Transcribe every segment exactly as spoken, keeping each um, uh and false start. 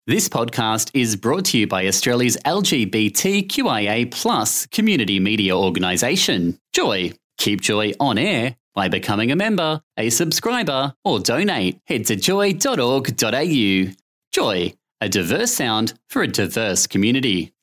This podcast is brought to you by Australia's L G B T Q I A plus community media organisation, Joy. Keep Joy on air by becoming a member, a subscriber, or donate. Head to joy dot org dot a u. Joy, a diverse sound for a diverse community.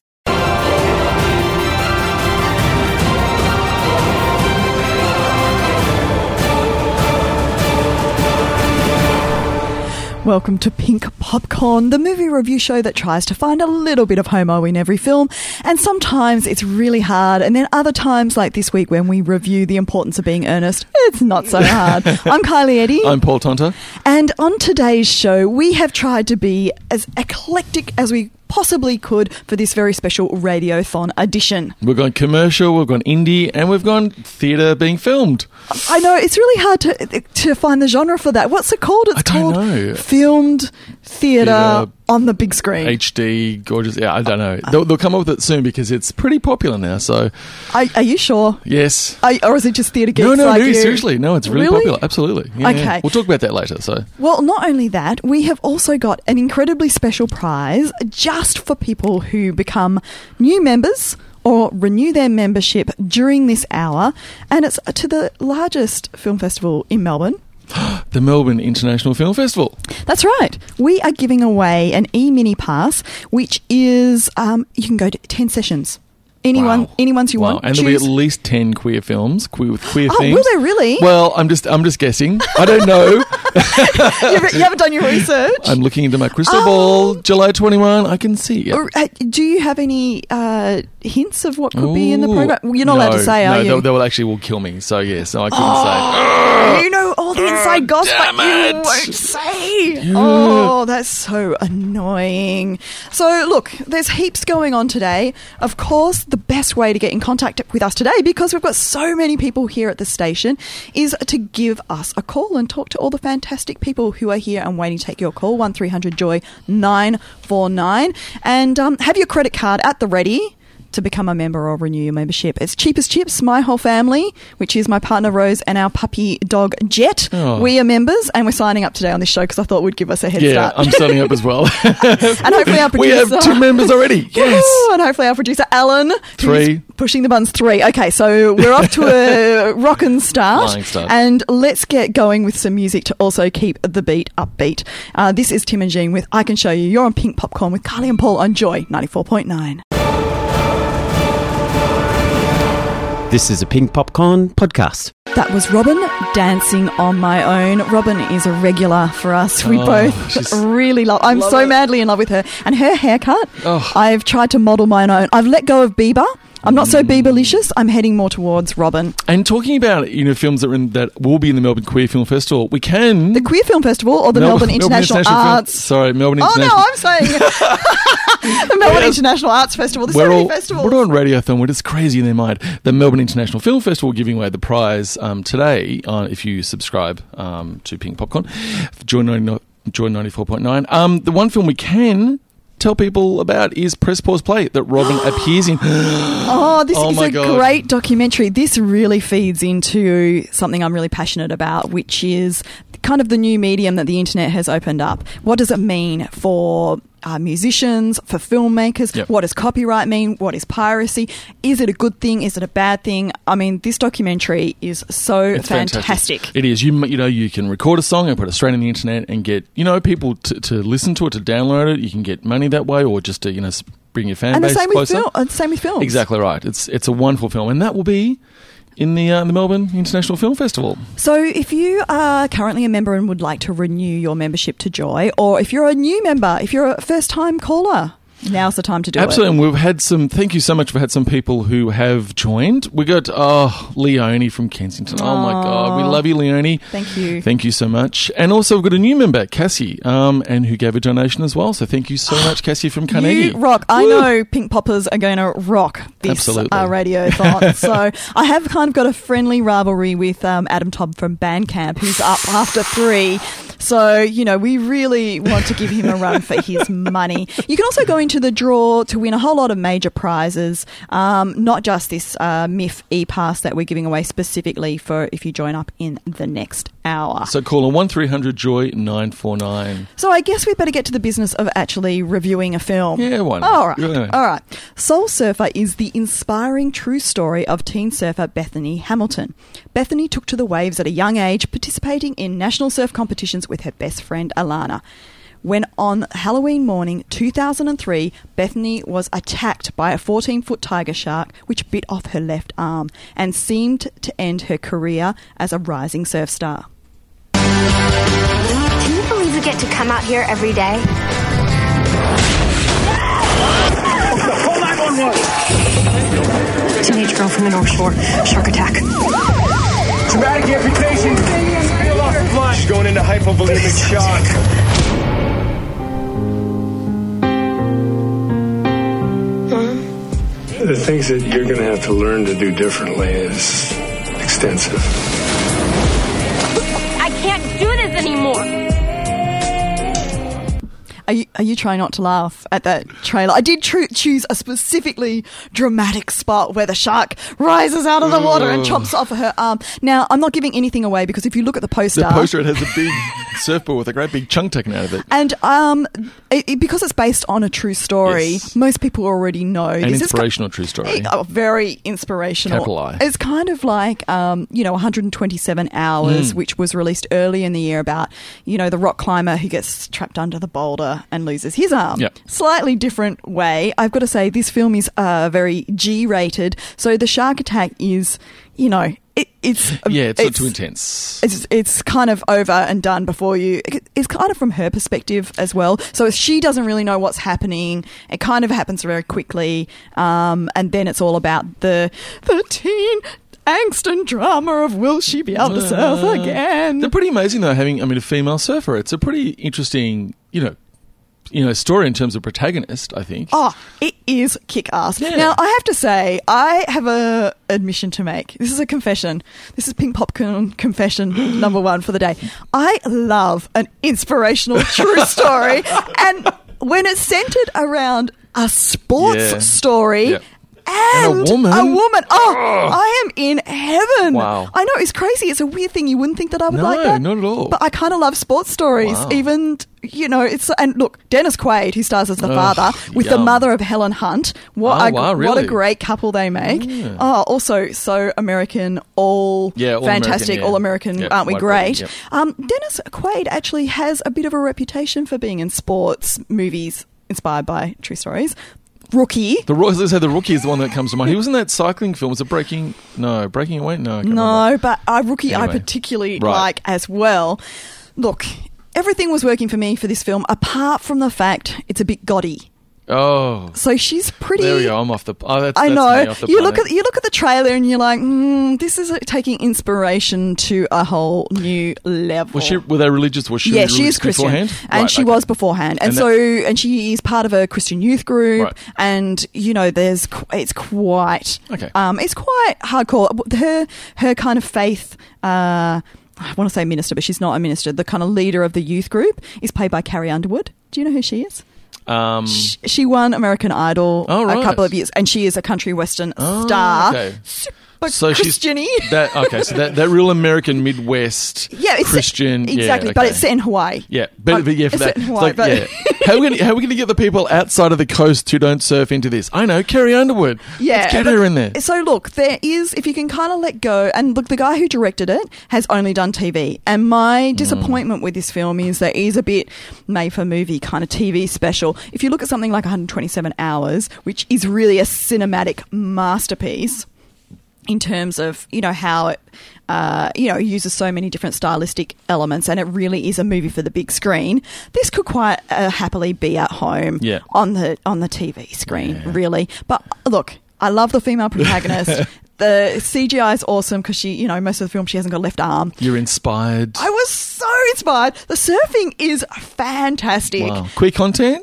Welcome to Pink Popcorn, the movie review show that tries to find a little bit of homo in every film. And sometimes it's really hard. And then other times, like this week when we review The Importance of Being Earnest, it's not so hard. I'm Kylie Eddy. I'm Paul Tonta. And on today's show, we have tried to be as eclectic as we possibly could for this very special Radiothon edition. We've gone commercial, we've gone indie, and we've gone theatre being filmed. I know, it's really hard to to find the genre for that. What's it called? It's I don't called know. Filmed Theatre Theatre, on the big screen. H D, gorgeous. Yeah, I don't know. They'll, they'll come up with it soon because it's pretty popular now, so... Are, are you sure? Yes. Are, or is it just theatre geeks No, no, like no, you? seriously. No, it's really, Really? popular. Absolutely. Yeah, Okay. yeah. We'll talk about that later, so... Well, not only that, we have also got an incredibly special prize just for people who become new members or renew their membership during this hour, and it's to the largest film festival in Melbourne. The Melbourne International Film Festival. That's right. We are giving away an e-mini pass, which is, um, you can go to ten sessions. Anyone, Wow. any ones you wow. want. And there'll be Choose. at least ten queer films queer, with queer Oh, themes. will there really? Well, I'm just I'm just guessing. I don't know. you you haven't done your research? I'm looking into my crystal Oh. ball. July twenty-first, I can see it. Or, uh, do you have any uh, hints of what could be in the Ooh. program? Well, you're not allowed No, to say, no, are you? They, they will actually will kill me. So yes, no, I couldn't Oh, you know all the inside gossip, damn but you it. won't say. Oh, that's so annoying. So, look, there's heaps going on today. Of course, the best way to get in contact with us today, because we've got so many people here at the station, is to give us a call and talk to all the fantastic people who are here and waiting to take your call. one three hundred joy nine four nine. And um, have your credit card at the ready to become a member or renew your membership. It's cheap as chips. My whole family, which is my partner Rose and our puppy dog Jet, Oh. we are members, and we're signing up today on this show because I thought we'd give us a head Yeah, start. I'm signing up as well. And hopefully our We producer... have two members already. Yes. Woo, and hopefully our producer Alan, who's Three. pushing the buttons. Three. Okay, so we're off to a rockin' start, Flying start. and let's get going with some music to also keep the beat upbeat. Uh, this is Tim and Jean with I Can Show You. You're on Pink Popcorn with Carly and Paul on Joy ninety-four point nine. This is a Pink Popcorn podcast. That was Robin, Dancing on My Own. Robin is a regular for us. We Oh, both she's- really love... I'm love so it. madly in love with her. And her haircut, Oh. I've tried to model my own. I've let go of Bieber. I'm not so Bieberlicious. I'm heading more towards Robin. And talking about, you know, films that are in, that will be in the Melbourne Queer Film Festival, we can... The Queer Film Festival or the Melbourne, International, Film- Arts... Sorry, Melbourne Oh, International... no, I'm saying... the Melbourne Yes. International Arts Festival. There's We're so many all, festivals. we're on Radiothon. We're just crazy in their mind. The Melbourne International Film Festival giving away the prize um, today uh, if you subscribe um, to Pink Popcorn. Joy ninety-four point nine. Um, the one film we can tell people about is Press Pause Play that Robin appears in. Oh, this Oh is my a God. great documentary. This really feeds into something I'm really passionate about, which is kind of the new medium that the internet has opened up. What does it mean for uh, musicians, for filmmakers? Yep. What does copyright mean? What is piracy? Is it a good thing? Is it a bad thing? I mean, this documentary is so It's fantastic. It is. You m- you know, you can record a song and put it straight on the internet and get, you know, people to, to listen to it, to download it. You can get money that way, or just to, you know, s- bring your fan And the base same with, closer. film, uh, the same with films. Exactly right. It's it's a wonderful film, and that will be in the uh, the Melbourne International Film Festival. So if you are currently a member and would like to renew your membership to Joy, or if you're a new member, if you're a first-time caller, now's the time to do Absolutely, it. and we've had some. Thank you so much. We've had some people who have joined. We got oh Leonie from Kensington. Oh my God, we love you, Leonie. Thank you. Thank you so much. And also we've got a new member, Cassie, um, and who gave a donation as well. So thank you so much, Cassie from Carnegie. You rock. I Woo. know Pink Poppers are going to rock this Absolutely. uh, radiothon. So I have kind of got a friendly rivalry with um, Adam Todd from Bandcamp, who's up after three. So, you know, we really want to give him a run for his money. You can also go into the draw to win a whole lot of major prizes, um, not just this uh, M I F e-pass that we're giving away specifically for if you join up in the next hour. So call on one three hundred joy nine four nine. So I guess we better get to the business of actually reviewing a film. Yeah, why not? All right. Yeah. All right. Soul Surfer is the inspiring true story of teen surfer Bethany Hamilton. Bethany took to the waves at a young age, participating in national surf competitions with her best friend Alana. When on Halloween morning two thousand three, Bethany was attacked by a fourteen-foot tiger shark which bit off her left arm and seemed to end her career as a rising surf star. Can you believe we get to come out here every day? Call nine one one. Teenage girl from the North Shore. Shark attack. Traumatic amputation. Feel off the blood. She's going into hypovolemic shock. The things that you're going to have to learn to do differently is extensive. I can't do this anymore. Are you, are you trying not to laugh at that trailer? I did tr- choose a specifically dramatic spot where the shark rises out of the water and chomps off her arm. Now, I'm not giving anything away because if you look at the poster... The poster, it has a big surfboard with a great big chunk taken out of it. And um, it, it, because it's based on a true story, Yes. most people already know. An this inspirational is, true story. Oh, very inspirational. Capital I. It's kind of like, um, you know, one hundred twenty-seven hours, Mm. which was released early in the year about, you know, the rock climber who gets trapped under the boulder and loses his arm. Yep. Slightly different way. I've got to say, this film is uh, very G-rated. So the shark attack is, you know, it, it's... Yeah, it's, not too intense. It's it's kind of over and done before you. It, it's kind of from her perspective as well. So she doesn't really know what's happening. It kind of happens very quickly, um, and then it's all about the the teen angst and drama of will she be able to surf Uh, again? They're pretty amazing though, having I mean a female surfer. It's a pretty interesting, you know, you know, story in terms of protagonist, I think. Oh, it is kick-ass. Yeah. Now, I have to say, I have a admission to make. This is a confession. This is Pink Popcorn confession number one for the day. I love an inspirational true story. And when it's centered around a sports Yeah. story... Yeah. And, And a woman. A woman. Oh, I am in heaven. Wow. I know, it's crazy. It's a weird thing. You wouldn't think that I would No, like that. not at all. But I kind of love sports stories. Wow. Even, you know, it's... And look, Dennis Quaid, who stars as the Ugh, father, with the yum. mother of Helen Hunt. What, Oh, a, wow, what really? a great couple they make. Yeah. Oh, also, so American, all, Yeah, all fantastic, American, yeah. all American, Yep, aren't we white great? bread, yep. Um, Dennis Quaid actually has a bit of a reputation for being in sports movies inspired by true stories. Rookie. The Ro- as I say, the Rookie is the one that comes to mind. He was in that cycling film. Was it Breaking? No, Breaking Away. No, I can't No, remember. but uh, Rookie I Anyway. particularly Right. like as well. Look, everything was working for me for this film, apart from the fact it's a bit gaudy. Oh, So she's pretty. there we go. I'm off the. Oh, that's, I that's know. me off the You look planet. at you look at the trailer and you're like, mm, this is uh, taking inspiration to a whole new level. Was she? Were they religious? Was she? yeah, religious she is Christian, beforehand? and Right, she okay. was beforehand, and, And so and she is part of a Christian youth group, Right. and you know, there's qu- it's quite, Okay. um, it's quite hardcore. Her her kind of faith. Uh, I want to say minister, but she's not a minister. The kind of leader of the youth group is played by Carrie Underwood. Do you know who she is? Um, Sh- She won American Idol Oh, right. a couple of years, and she is a country western Oh, star. okay. Super so Christian-y. she's that. Okay, so that, that real American Midwest. Yeah, it's Christian. yeah, exactly, but okay. it's set in Hawaii. Yeah, but, Um, but yeah, for it's that, set in it's Hawaii, like, but- yeah. How are we gonna how are we gonna get the people outside of the coast who don't surf into this? I know, Carrie Underwood. Yeah, Let's get look, her in there. So look, there is, if you can kind of let go, and look, the guy who directed it has only done T V, and Mm. my disappointment with this film is that it is a bit made for movie kind of T V special. If you look at something like one hundred twenty-seven hours, which is really a cinematic masterpiece in terms of, you know, how it uh, you know, uses so many different stylistic elements, and it really is a movie for the big screen. This could quite uh, happily be at home Yeah. on the on the T V screen, Yeah. really. But look, I love the female protagonist. The C G I is awesome because she, you know, most of the film she hasn't got a left arm. You're inspired. I was so inspired. The surfing is fantastic. Wow. Queer content?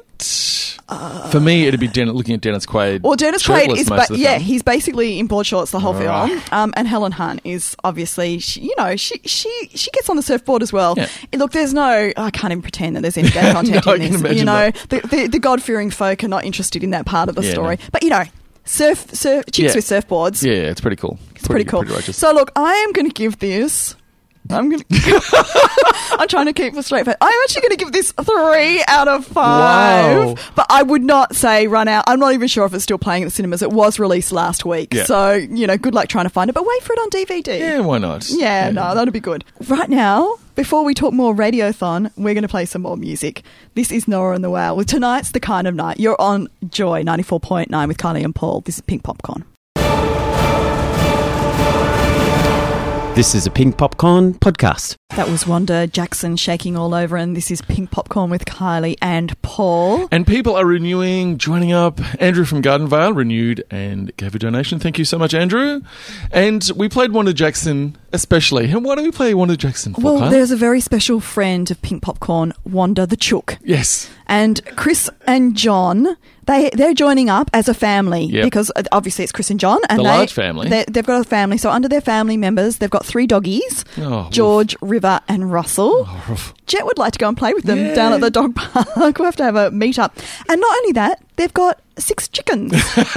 For me, it'd be Den- looking at Dennis Quaid. Well, Dennis Quaid shirtless is, most but of the yeah, film. he's basically in board shorts the whole Right. film. Um, and Helen Hunt is obviously, she, you know, she she she gets on the surfboard as well. Yeah. And look, there's no, I can't even pretend that there's any gay content No, I in can this. imagine You know, that. the, the, the God fearing folk are not interested in that part of the Yeah, story. no. But you know, surf, surf chicks Yeah. with surfboards. Yeah, it's pretty cool. It's pretty, cool. Pretty righteous. So look, I am going to give this I'm gonna. I'm trying to keep a straight face. I'm actually going to give this three out of five. Wow. But I would not say run out. I'm not even sure if it's still playing at the cinemas. It was released last week, Yeah. so you know, good luck trying to find it. But wait for it on D V D. Yeah, why not? Yeah, no, that'd be good. Right now, before we talk more Radiothon, we're going to play some more music. This is Noah and the Wow with Tonight's the Kind of Night. You're on Joy ninety-four point nine with Kylie and Paul. This is Pink Popcorn. This is a Pink Popcorn podcast. That was Wanda Jackson shaking all over, and this is Pink Popcorn with Kylie and Paul. And people are renewing, joining up. Andrew from Garden Vale renewed and gave a donation. Thank you so much, Andrew. And we played Wanda Jackson especially. And why do we play Wanda Jackson for, Well, Kyle? there's a very special friend of Pink Popcorn, Wanda the Chook. Yes. And Chris and John, they, they're joining up as a family Yep. because uh, obviously it's Chris and John. And The they, large family. they- They've got a family. So under their family members, they've got three doggies, Oh, George, River and Russell. oof. Jet would like to go and play with them Yeah. down at the dog park. We'll have to have a meet up. And not only that, they've got six chickens.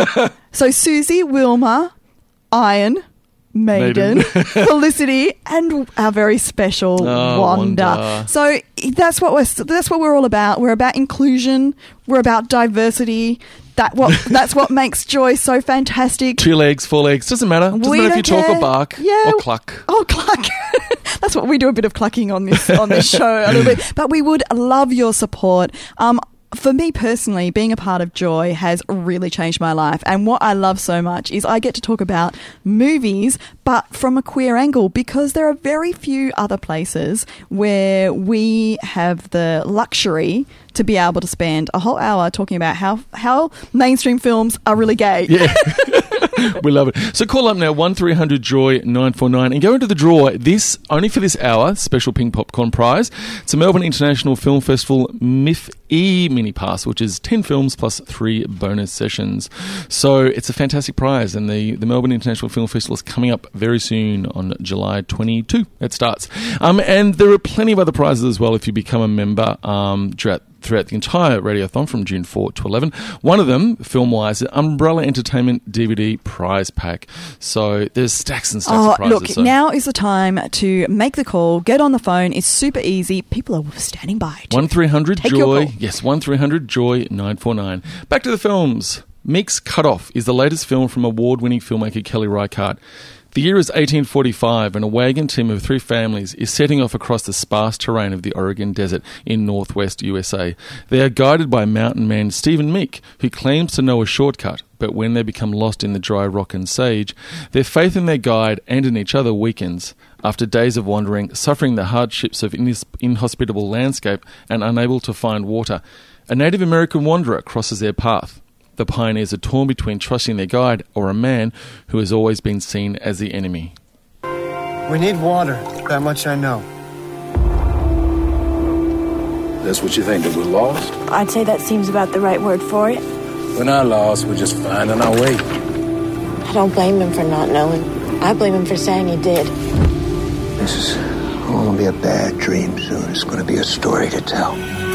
So Susie, Wilma, Iron, Megan, Maiden. Felicity, and our very special Oh, Wanda. Wanda. So that's what we're that's what we're all about. We're about inclusion. We're about diversity. That what that's what makes Joy so fantastic. Two legs, four legs, doesn't matter. Doesn't We matter if you don't talk or care. bark Yeah. or cluck. Oh, cluck. That's what we do, a bit of clucking on this on this show a little bit. But we would love your support. Um, for me personally, being a part of Joy has really changed my life. And what I love so much is I get to talk about movies, but from a queer angle, because there are very few other places where we have the luxury to be able to spend a whole hour talking about how, how mainstream films are really gay. Yeah. We love it. So call up now, one three hundred joy nine four nine, and go into the draw. This, only for this hour, special Pink Popcorn prize. It's a Melbourne International Film Festival M I F E mini pass, which is ten films plus three bonus sessions. So it's a fantastic prize, and the, the Melbourne International Film Festival is coming up very soon on July twenty-second. It starts. Um, and there are plenty of other prizes as well if you become a member um, throughout throughout the entire Radiothon from June fourth to eleven. One of them, film-wise, is Umbrella Entertainment D V D prize pack. So there's stacks and stacks Oh, of prizes. look, so. now is the time to make the call, get on the phone. It's super easy. People are standing by. to- one three hundred Take your joy. call. Yes, one three hundred joy nine four nine. Back to the films. Meek's Cut Off is the latest film from award-winning filmmaker Kelly Reichardt. The year is eighteen forty-five, and a wagon team of three families is setting off across the sparse terrain of the Oregon Desert in northwest U S A. They are guided by mountain man Stephen Meek, who claims to know a shortcut, but when they become lost in the dry rock and sage, their faith in their guide and in each other weakens. After days of wandering, suffering the hardships of inis- inhospitable landscape and unable to find water, a Native American wanderer crosses their path. The pioneers are torn between trusting their guide or a man who has always been seen as the enemy. We need water. That much I know. That's what you think, that we're lost? I'd say that seems about the right word for it. We're not lost, we're just finding our way. I don't blame him for not knowing. I blame him for saying he did. This is all gonna be a bad dream soon. It's gonna be a story to tell.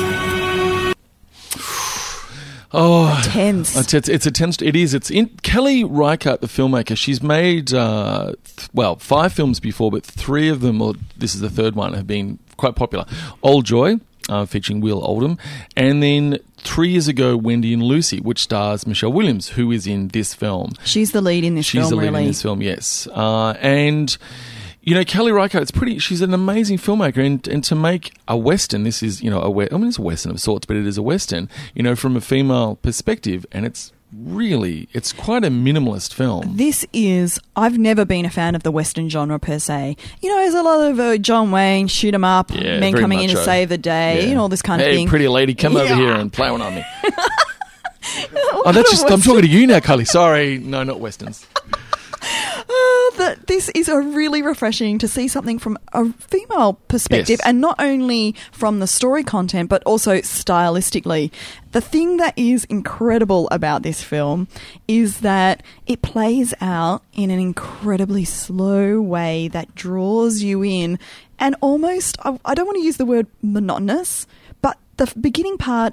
Oh, Tense. It's, it's, it's a tense. It is. It's in Kelly Reichardt, the filmmaker. She's made uh, th- well five films before, but three of them, or this is the third one, have been quite popular. Old Joy, uh, featuring Will Oldham, and then three years ago, Wendy and Lucy, which stars Michelle Williams, who is in this film. She's the lead in this She's film, the lead really. in this film, yes. Uh, and you know, Kelly Reichardt, it's pretty. She's an amazing filmmaker, and and to make a western, this is you know a we- I mean it's a western of sorts, but it is a western, you know, from a female perspective, and it's really it's quite a minimalist film. This is, I've never been a fan of the Western genre per se. You know, there's a lot of uh, John Wayne, shoot 'em up, Yeah, men very coming in to macho. save the day, Yeah. you know, all this kind hey, of thing. pretty lady, come over Yeah. here and play one on me. Oh, Oh, that's just I'm talking to you now, Cully. Sorry, no, not westerns. Uh, that this is a really refreshing to see something from a female perspective, Yes. and not only from the story content but also stylistically. The thing that is incredible about this film is that it plays out in an incredibly slow way that draws you in, and almost, I, I don't want to use the word monotonous, but the f- beginning part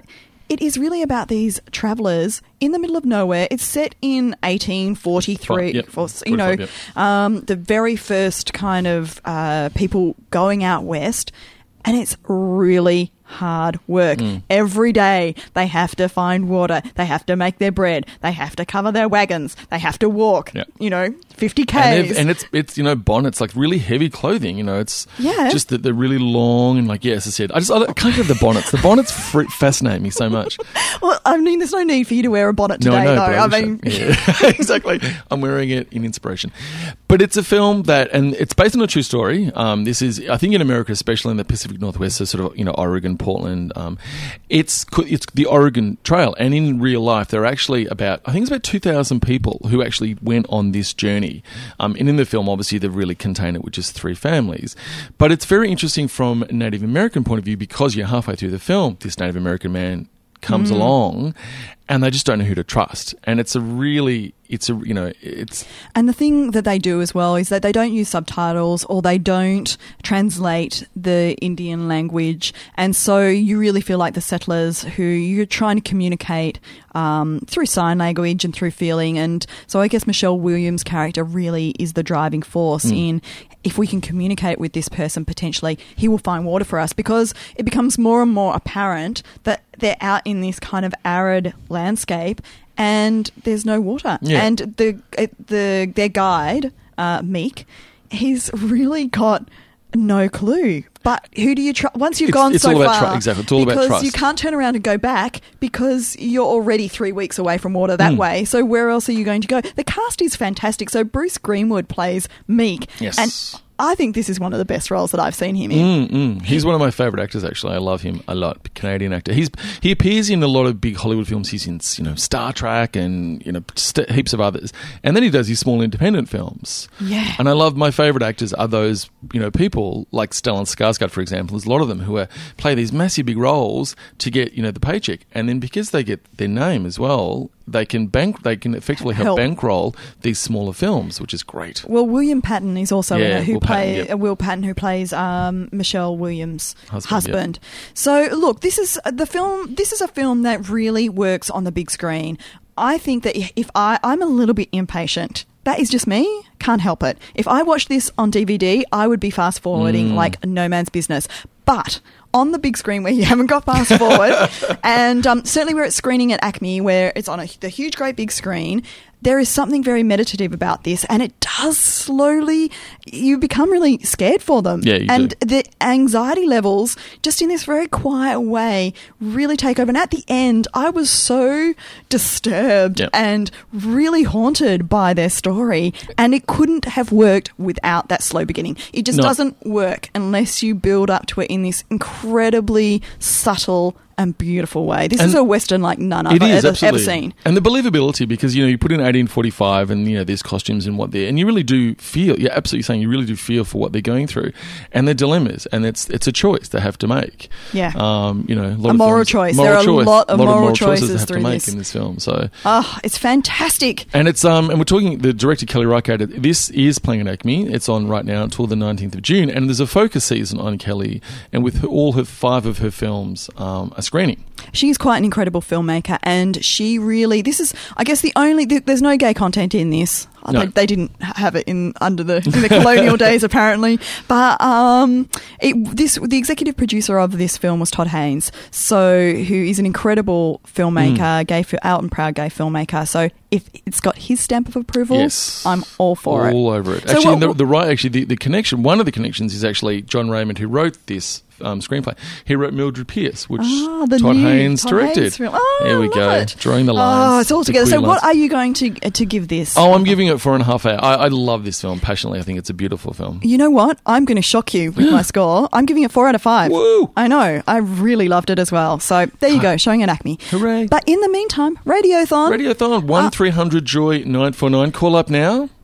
it is really about these travellers in the middle of nowhere. It's set in eighteen forty-three. Yep. For, you know, yep. um, the very first kind of uh, people going out west, and it's really hard work. Mm. Every day they have to find water, they have to make their bread, they have to cover their wagons, they have to walk, Yep. you know, fifty And, kays. they've- and it's, it's you know, bonnets, like really heavy clothing, you know, it's Yeah. just that they're really long and like, yeah, as I said, I just, I, I can't get the bonnets. The bonnets fr- fascinate me so much. Well, I mean, there's no need for you to wear a bonnet today, no, no, though. but I wish mean, yeah, exactly. I'm wearing it in inspiration. But it's a film that, and it's based on a true story. Um, this is, I think in America, especially in the Pacific Northwest, so sort of, you know, Oregon, Portland, um, it's it's the Oregon Trail. And in real life, there are actually about, I think it's about two thousand people who actually went on this journey. Um, and in the film, obviously, they've really contained it with just three families. But it's very interesting from a Native American point of view because you're halfway through the film, this Native American man comes Mm. along and they just don't know who to trust. And it's a really, it's a, you know, it's... And the thing that they do as well is that they don't use subtitles or they don't translate the Indian language. And so you really feel like the settlers who you're trying to communicate um, through sign language and through feeling. And so I guess Michelle Williams' character really is the driving force Mm. in if we can communicate with this person, potentially he will find water for us, because it becomes more and more apparent that they're out in this kind of arid landscape and there's no water. Yeah. And the the their guide, uh, Meek, he's really got no clue. But who do you trust? Once you've It's- gone it's so all about far, tru- exactly, it's all about because trust. you can't turn around and go back because you're already three weeks away from water that Mm. way. So where else are you going to go? The cast is fantastic. So Bruce Greenwood plays Meek, Yes. and I think this is one of the best roles that I've seen him in. Mm, mm. He's one of my favourite actors, actually. I love him a lot. Canadian actor. He's he appears in a lot of big Hollywood films. He's in, you know, Star Trek and, you know, st- heaps of others. And then he does these small independent films. Yeah. And I love, my favourite actors are those, you know, people like Stellan Skarsgård, for example. There's a lot of them who are, play these massive big roles to get, you know, the paycheck. And then because they get their name as well, they can bank. They can effectively help, Help. bankroll these smaller films, which is great. Well, William Patton is also in Yeah, it, who Will Patton, play yep. uh, Will Patton, who plays um, Michelle Williams' Husband, husband. So, look, this is uh, the film. This is a film that really works on the big screen. I think that if I, I'm a little bit impatient. That is just me. Can't help it. If I watched this on D V D, I would be fast forwarding Mm. like no man's business. But on the big screen where you haven't got fast forward, and um, certainly where it's screening at Acme, where it's on a, the huge, great big screen, there is something very meditative about this, and it does slowly, you become really scared for them. Yeah, you and do. the anxiety levels, just in this very quiet way, really take over. And at the end, I was so disturbed Yep. and really haunted by their story, and it couldn't have worked without that slow beginning. It just No. doesn't work unless you build up to it in this incredibly subtle and beautiful way. This And is a Western like none I've It is, ever, absolutely. ever seen. And the believability, because, you know, you put in eighteen forty-five and, you know, there's costumes and what they're, and you really do feel, you're absolutely saying you really do feel for what they're going through and their dilemmas, and it's it's a choice they have to make. Yeah. Um, you know, a, lot A of moral films- choice. moral There are a choice. lot of moral choices they choices have to through make this. in this film. So, Oh, it's fantastic. and it's um, and we're talking the director Kelly Reichardt. This is playing at Acme. It's on right now until the nineteenth of June, and there's a focus season on Kelly, and with her, all her five of her films um, are screening. She's quite an incredible filmmaker, and she really, this is, I guess, the only, th- there's no gay content in this. No. They, they didn't have it in under the in the colonial days, apparently. But um, it, this the executive producer of this film was Todd Haynes, so who is an incredible filmmaker, Mm. gay, fi- out and proud gay filmmaker. So if it's got his stamp of approval, Yes. I'm all for it. all over it. So Actually, what- the, the right, actually, the, the connection. One of the connections is actually John Raymond, who wrote this um, screenplay. He wrote Mildred Pierce, which Ah, the Todd new Haynes Todd directed. Haynes film. Oh, there we love go, it. drawing the lines. Oh, it's all the together. clear So, lines. what are you going to uh, to give this? Oh, I'm giving it four and a half out. I, I love this film passionately. I think it's a beautiful film. You know what? I'm going to shock you with my score. I'm giving it four out of five. Woo! I know. I really loved it as well. So there you go, showing at Acme. Hooray! But in the meantime, Radiothon. Radiothon one Uh, three hundred Joy nine four nine. Call up now.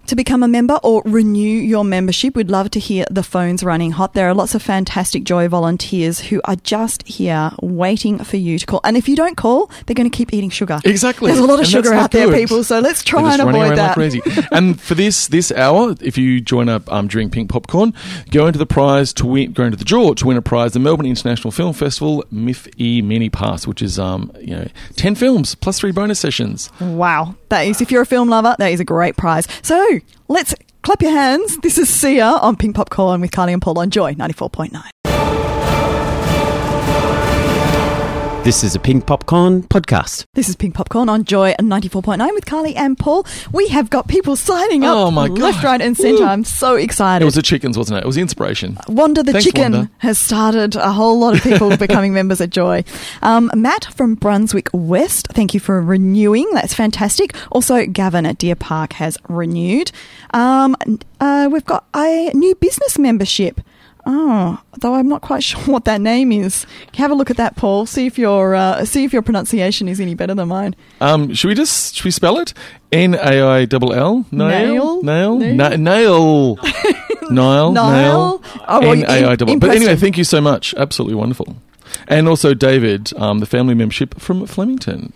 to become a member or renew your membership, we'd love to hear the phones running hot. There are lots of fantastic Joy volunteers who are just here waiting for you to call. And if you don't call, they're going to keep eating sugar. Exactly. There's a lot of And sugar that's not out there, good. people, so let's try They're just and running avoid around that. like crazy. And for this this hour, if you join up um, during Pink Popcorn, go into the prize to win, go into the draw to win a prize, the Melbourne International Film Festival M I F E Mini Pass, which is um, you know ten films plus three bonus sessions. Wow. That is, if you're a film lover, that is a great prize. So let's clap your hands. This is Sia on Pink Popcorn with Carly and Paul on Joy ninety-four point nine. This is a Pink Popcorn podcast. This is Pink Popcorn on Joy ninety-four point nine with Carly and Paul. We have got people signing up Oh, my left, God. right and centre. I'm so excited. It was the chickens, wasn't it? It was the inspiration. Wanda the Thanks, Chicken Wanda. has started a whole lot of people becoming members at Joy. Um, Matt from Brunswick West, thank you for renewing. That's fantastic. Also, Gavin at Deer Park has renewed. Um, uh, we've got a new business membership. Oh, though I'm not quite sure what that name is. Have a look at that, Paul. See if your uh, see if your pronunciation is any better than mine. Um, should we just should we spell it? N A I L L Nail? Nail Nail Nail? Na- Nail Nile Nile? Nail Oh, well, N A I L L. in- But in anyway, Preston. thank you so much. Absolutely wonderful. And also David, um, the family membership from Flemington.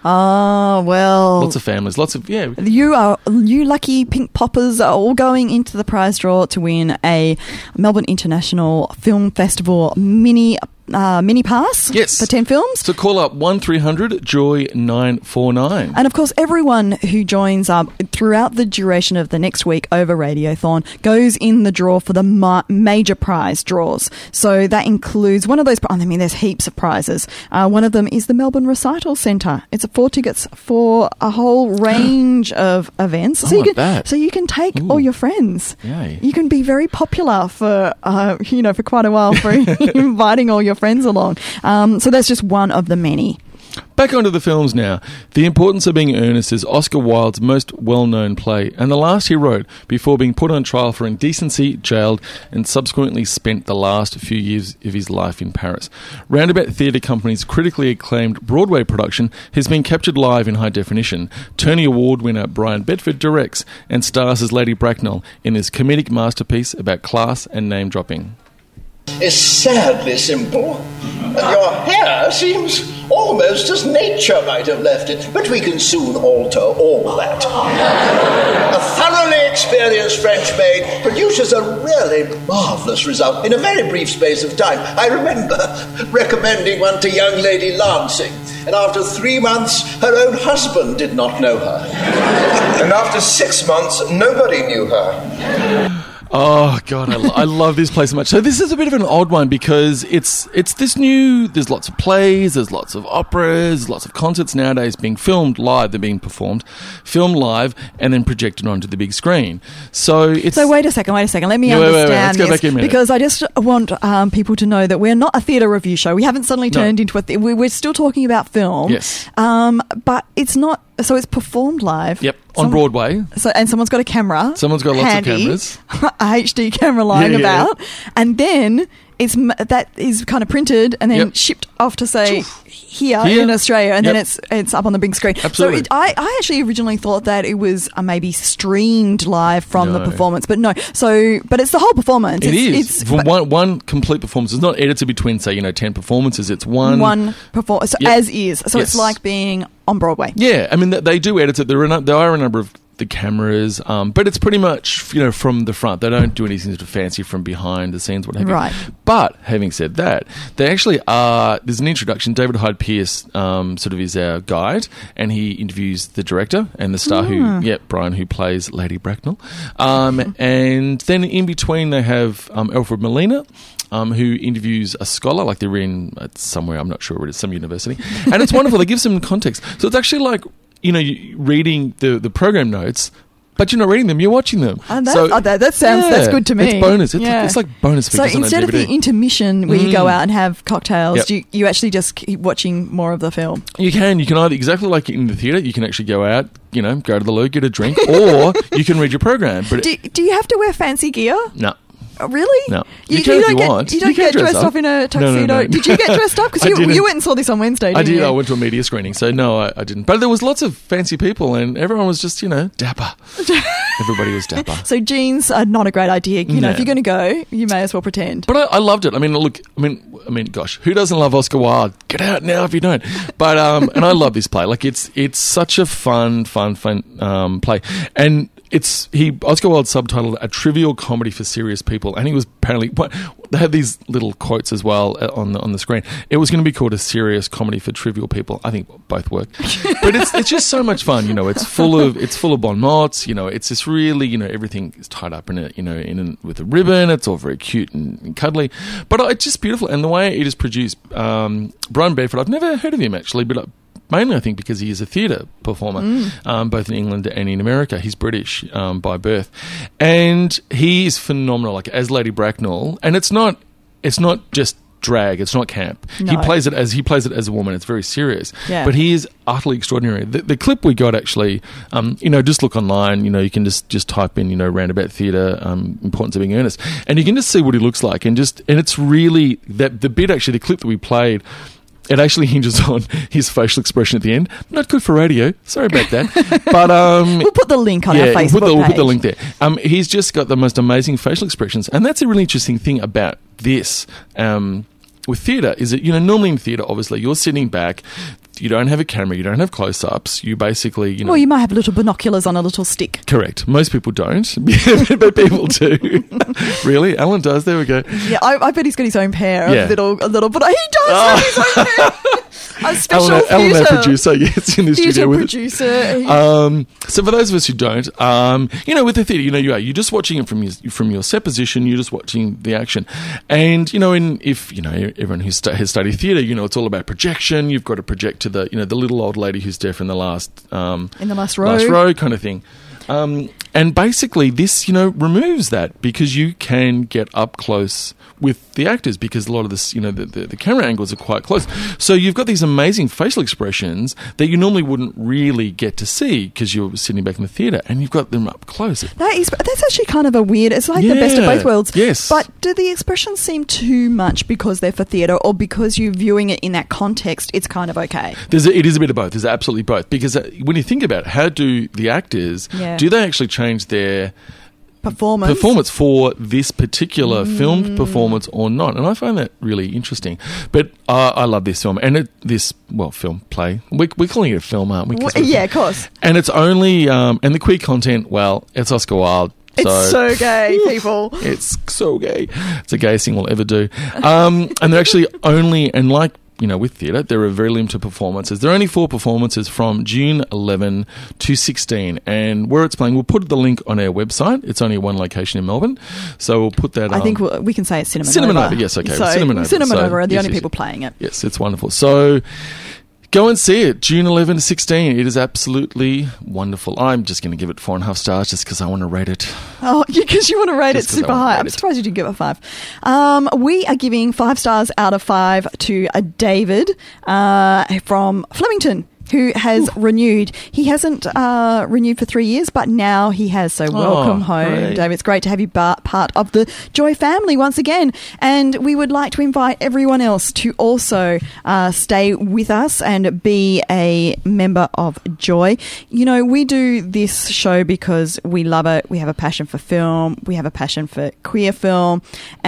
Oh, well. Lots of families, lots of yeah. You are you lucky pink poppers are all going into the prize draw to win a Melbourne International Film Festival mini uh, mini pass. Yes. For ten films. So call up one three hundred joy nine four nine. And of course, everyone who joins up throughout the duration of the next week over Radiothon goes in the draw for the ma- major prize draws. So that includes one of those. I mean, there's heaps of prizes. Uh, one of them is the Melbourne Recital Centre. It's four tickets for a whole range of events. I So you want can that. so you can take Ooh. all your friends. Yay. You can be very popular for uh, you know for quite a while for inviting all your friends along. Um, so that's just one of the many. Back onto the films now. The Importance of Being Earnest is Oscar Wilde's most well-known play, and the last he wrote before being put on trial for indecency, jailed, and subsequently spent the last few years of his life in Paris. Roundabout Theatre Company's critically acclaimed Broadway production has been captured live in high definition. Tony Award winner Brian Bedford directs and stars as Lady Bracknell in this comedic masterpiece about class and name-dropping. Is sadly simple, and your hair seems almost as nature might have left it, but we can soon alter all that. A thoroughly experienced French maid produces a really marvellous result in a very brief space of time. I remember recommending one to young Lady Lancing, and after three months, her own husband did not know her. And after six months, nobody knew her. Oh God, I, lo- I love this play so much. So this is a bit of an odd one because it's it's this new. There's lots of plays, there's lots of operas, lots of concerts nowadays being filmed live. They're being performed, filmed live, and then projected onto the big screen. So it's So wait a second, wait a second. Let me Yeah, wait, wait, wait. understand Let's go this back in a minute. because I just want um, people to know that we're not a theatre review show. We haven't suddenly No. turned into a. Th- we- we're still talking about film. Yes. Um, but it's not. So it's performed live. Yep, on Some- Broadway. So and someone's got a camera. Someone's got lots handy, of cameras. a H D camera lying Yeah, yeah. about, and then it's m- that is kind of printed and then Yep. shipped off to say here, Here. in Australia, and Yep. then it's it's up on the big screen. Absolutely. So it, I I actually originally thought that it was uh, maybe streamed live from the No. performance, but no. So but it's the whole performance. It it's, is It's for but one one complete performance. It's not edited between say you know ten performances. It's one one performance so Yep. as is. So Yes. it's like being on Broadway. Yeah, I mean, th- they do edit it. There are, no, there are a number of the cameras, um, but it's pretty much, you know, from the front. They don't do anything sort of fancy from behind the scenes, what have you. Right. But having said that, they actually are, there's an introduction. David Hyde Pierce um, sort of is our guide, and he interviews the director and the star who, yeah, Brian, who plays Lady Bracknell. Um, and then in between, they have um, Alfred Molina, Um, who interviews a scholar, like they're in uh, somewhere, I'm not sure where it is, some university. And it's wonderful. They give some context. So it's actually like, you know, you reading the, the program notes, but you're not reading them, you're watching them. And that, so, oh, that, that sounds that's yeah, good to me. It's bonus. It's, Yeah. like, it's like bonus So features on a instead of D V D. the intermission where you go Mm. out and have cocktails, Yep. you, you actually just keep watching more of the film. You can. You can either, exactly like in the theatre, you can actually go out, you know, go to the loo, get a drink, or you can read your program. But Do, do you have to wear fancy gear? no. Oh, really? No. You, You can you if don't you get, want. You don't You can get dress dressed up. up in a No, no, tuxedo. no. Did you get dressed up? Because I you, didn't. you went and saw this on Wednesday, didn't I did. you? I went to a media screening, so no, I, I didn't. But there was lots of fancy people, and everyone was just, you know, dapper. Everybody was dapper. So jeans are not a great idea. You know, No. if you're going to go, you may as well pretend. But I, I loved it. I mean, look, I mean, I mean, gosh, who doesn't love Oscar Wilde? Get out now if you don't. But um, and I love this play. Like it's it's such a fun, fun, fun um, play, and it's he Oscar Wilde subtitled a trivial comedy for serious people, and he was apparently what, they had these little quotes as well on the on the screen. It was going to be called a serious comedy for trivial people. I think both work, but it's it's just so much fun. You know, it's full of it's full of bon mots. You know, it's just really you know everything is tied up in a you know in a, with a ribbon. It's all very cute and, and cuddly, but it's just beautiful. And the way it is produced, um, Brian Bedford, I've never heard of him actually, but. I, Mainly, I think, because he is a theatre performer, mm. um, both in England and in America. He's British um, by birth, and he is phenomenal. Like as Lady Bracknell, and it's not, it's not just drag. It's not camp. No. He plays it as he plays it as a woman. It's very serious, yeah. but he is utterly extraordinary. The, the clip we got actually, um, you know, just look online. You know, you can just just type in, you know, roundabout theatre, um, importance of being earnest, and you can just see what he looks like, and just and it's really that the bit actually the clip that we played. It actually hinges on his facial expression at the end. Not good for radio. Sorry about that. But um, we'll put the link on yeah, our Facebook we'll put the, we'll page. put the link there. Um, he's just got the most amazing facial expressions, and that's a really interesting thing about this. Um, with theatre, is that you know normally in theatre, obviously you're sitting back. You don't have a camera. You don't have close-ups. You basically, you know. Well, you might have little binoculars on a little stick. Correct. Most people don't, but people do. Really, Alan does. There we go. Yeah, I, I bet he's got his own pair Yeah. of little, a little. But he does Oh. have his own pair. A special Alan, Alan, our theatre producer, yes, in the theatre studio with us. producer. He- Um, so for those of us who don't, um, you know, with the theatre, you know, you are you're just watching it from your from your set position. You're just watching the action, and you know, in if you know everyone who stu- has studied theatre, you know, it's all about projection. You've got to project to the you know the little old lady who's deaf in the last um, in the last row, last row kind of thing. Um, and basically, this you know removes that because you can get up close with the actors because a lot of this, you know, the, the, the camera angles are quite close. So you've got these amazing facial expressions that you normally wouldn't really get to see because you're sitting back in the theatre, and you've got them up close. That is, that's actually kind of a weird. It's like the best of Yeah. both worlds. Yes. But do the expressions seem too much because they're for theatre, or because you're viewing it in that context? It's kind of okay. There's a, it is a bit of both. There's absolutely both because uh, when you think about it, how do the actors Yeah. do they actually change their Performance. performance for this particular Mm. filmed performance or not? And I find that really interesting. But uh, I love this film and it, this well film play. We, we're calling it a film, aren't we? 'Cause W- we're- yeah, of course. And it's only um, and the queer content. Well, it's Oscar Wilde. It's so gay, people. It's so gay. It's the gayest thing we'll ever do. Um, and they're actually only, and like, you know, with theatre, there are very limited performances. There are only four performances from June eleventh to sixteen. And where it's playing, we'll put the link on our website. It's only one location in Melbourne. So we'll put that I um, think we'll, we can say it's Cinema, Cinema Nova. Nova, yes, okay. So, Cinema Nova. Cinema So, Nova are the yes, only yes, people yes. playing it. Yes, it's wonderful. So go and see it, June eleventh to sixteen. It is absolutely wonderful. I'm just going to give it four and a half stars just because I want to rate it. Oh, because you want to rate Just it 'cause I super want to high. rate I'm it. surprised you didn't give it five. Um, we are giving five stars out of five to a David uh, from Flemington, who has Ooh. renewed. He hasn't uh, renewed for three years, but now he has. So welcome oh, home, great. David. It's great to have you bar- part of the Joy family once again. And we would like to invite everyone else to also uh, stay with us and be a member of Joy. You know, we do this show because we love it. We have a passion for film. We have a passion for queer film.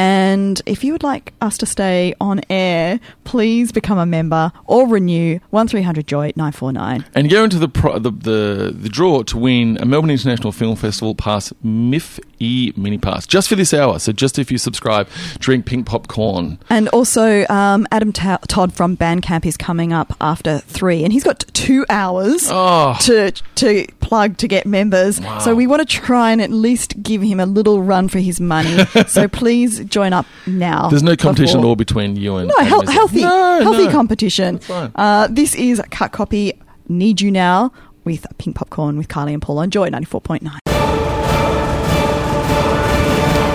And if you would like us to stay on air, please become a member or renew one three hundred Joy nine four nine. And go into the, pro- the the the draw to win a Melbourne International Film Festival Pass M I F E Mini Pass just for this hour. So just if you subscribe, drink pink popcorn. And also, um, Adam Ta- Todd from Bandcamp is coming up after three, and he's got two hours Oh. to to plug to get members. Wow. So we want to try and at least give him a little run for his money. So please join up now. There's no competition before- at all between you and No, Adam, hel- is there? healthy, No, healthy no. competition. That's fine. Uh, this is Cut Copy. Need You Now with Pink Popcorn with Carly and Paul on Joy ninety-four point nine.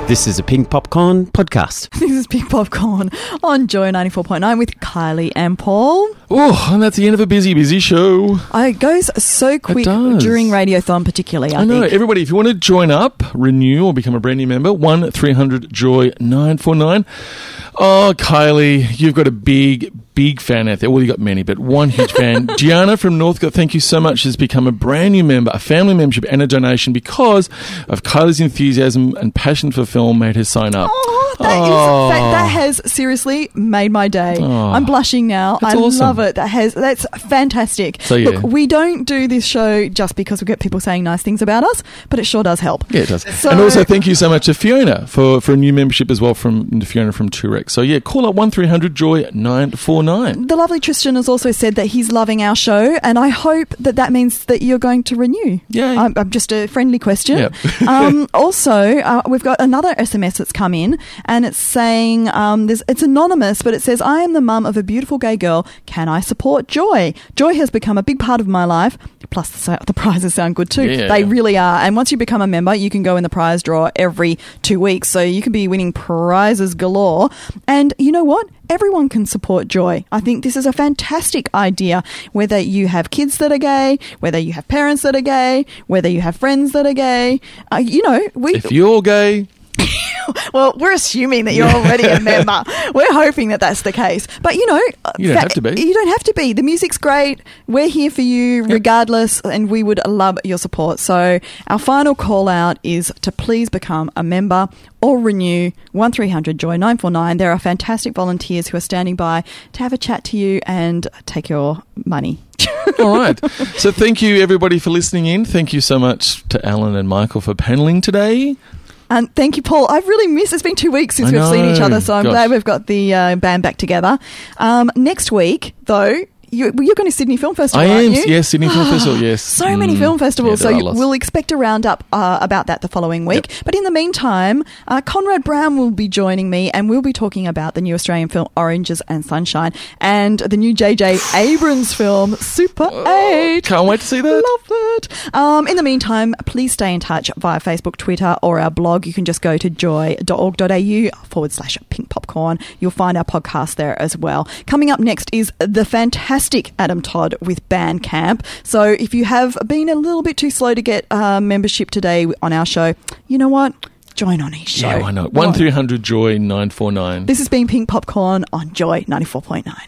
This is a Pink Popcorn podcast. This is Pink Popcorn on Joy ninety-four point nine with Kylie and Paul. Oh, and that's the end of a busy, busy show. Oh, it goes so quick during Radiothon particularly, I, I know. think. Everybody, if you want to join up, renew or become a brand new member, one three hundred joy nine four nine. Oh, Kylie, you've got a big, big fan out there. Well, you got many, but one huge fan. Gianna from Northcote, thank you so much, has become a brand new member, a family membership and a donation because of Kylie's enthusiasm and passion for film made her sign up. Oh, that, Oh. Is, that, that has seriously made my day. Oh. I'm blushing now. That's I awesome. love it. That has That's fantastic. So, yeah. Look, we don't do this show just because we get people saying nice things about us, but it sure does help. Yeah, it does. So- and also, thank you so much to Fiona for, for a new membership as well from Fiona from Turex. So, yeah, call up one three hundred joy nine four nine. The lovely Tristan has also said that he's loving our show, and I hope that that means that you're going to renew. Yay. I'm, I'm just a friendly question. Yep. um, also, uh, we've got another S M S that's come in, and it's saying, um, there's, it's anonymous, but it says, I am the mum of a beautiful gay girl. Can I support Joy? Joy has become a big part of my life. Plus, the, sa- the prizes sound good too. Yeah. They really are. And once you become a member, you can go in the prize draw every two weeks. So you can be winning prizes galore. And you know what? Everyone can support Joy. I think this is a fantastic idea, whether you have kids that are gay, whether you have parents that are gay, whether you have friends that are gay. Uh, you know, we... If you're gay... Well, we're assuming that you're already a member. We're hoping that that's the case. But, you know... You don't fa- have to be. You don't have to be. The music's great. We're here for you regardless, and we would love your support. So our final call out is to please become a member or renew one three hundred joy nine four nine. There are fantastic volunteers who are standing by to have a chat to you and take your money. All right. So thank you, everybody, for listening in. Thank you so much to Alan and Michael for paneling today. And thank you, Paul. I've really missed. It's been two weeks since I we've seen each know. other, so I'm Gosh. glad we've got the uh, band back together. Um, next week, though, you, you're going to Sydney Film Festival, I am, aren't you? yes, Sydney Film Festival, yes. So many Mm. film festivals, Yeah, there so are you, lots. we'll expect a roundup uh, about that the following week. Yep. But in the meantime, uh, Conrad Brown will be joining me, and we'll be talking about the new Australian film Oranges and Sunshine and the new J J Abrams film Super eight. Can't wait to see that. Love it. Um, in the meantime, please stay in touch via Facebook, Twitter, or our blog. You can just go to joy.org.au forward slash pink popcorn. You'll find our podcast there as well. Coming up next is the fantastic Adam Todd with Bandcamp. So if you have been a little bit too slow to get uh, membership today on our show, you know what? Join on his show. Yeah, why not? one three hundred joy nine four nine. This has been Pink Popcorn on Joy ninety-four point nine.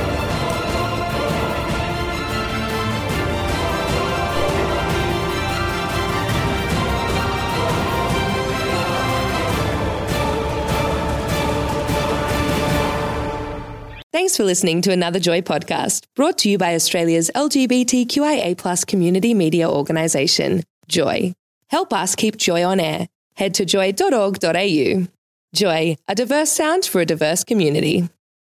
Thanks for listening to another Joy podcast, brought to you by Australia's L G B T Q I A plus community media organisation, Joy. Help us keep Joy on air. Head to joy dot org dot a u. Joy, a diverse sound for a diverse community.